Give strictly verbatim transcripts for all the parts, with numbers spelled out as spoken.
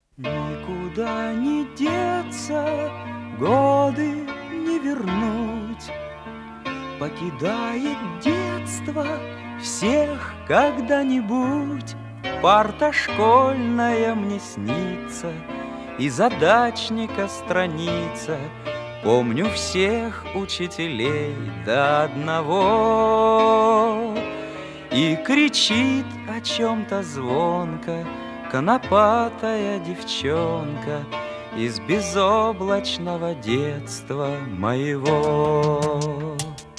Никуда не деться, годы не вернуть. Покидает детство всех когда-нибудь. Парта школьная мне снится, и задачника страница. Помню всех учителей до одного. И кричит о чем-то звонко конопатая девчонка из безоблачного детства моего.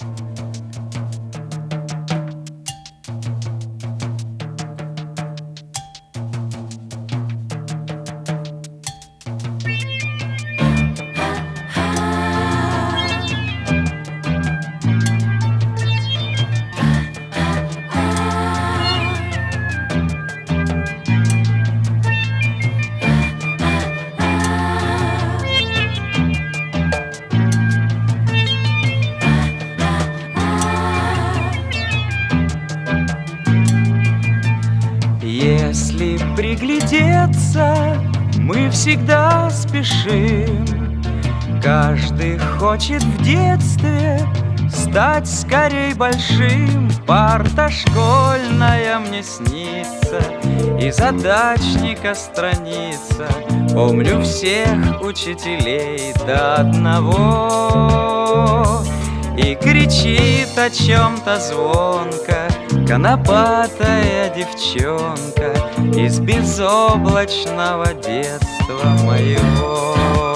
Если приглядеться, мы всегда спешим. Каждый хочет в детстве стать скорей большим. Парта школьная мне снится, и задачника страница. Помню всех учителей до одного. И кричит о чем-то звонко конопатая девчонка из безоблачного детства моего.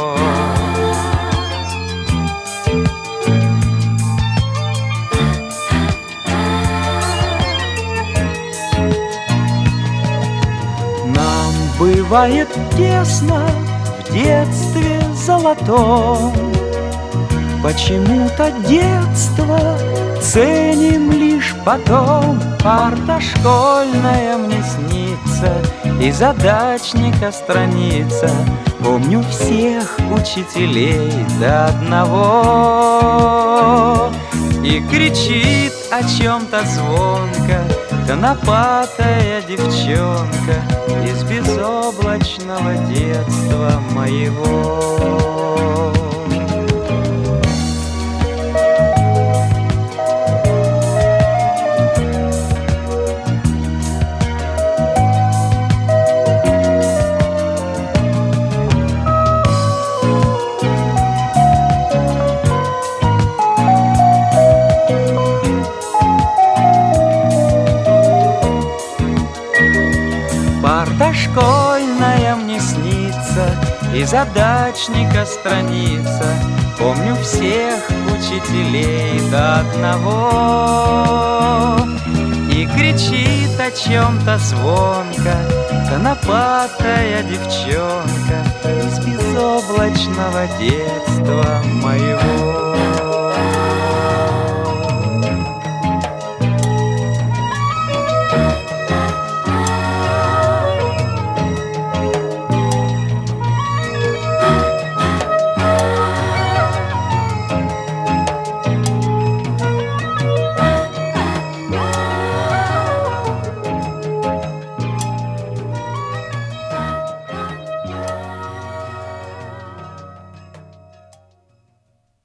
Нам бывает тесно в детстве золотом. Почему-то детство ценим лишь потом. Парта школьная мне снится, и задачника страница. Помню всех учителей до одного. И кричит о чем-то звонко конопатая девчонка из безоблачного детства моего. Парта школьная мне снится, и задачника страница. Помню всех учителей до одного. И кричит о чем-то звонко конопатая девчонка из безоблачного детства моего.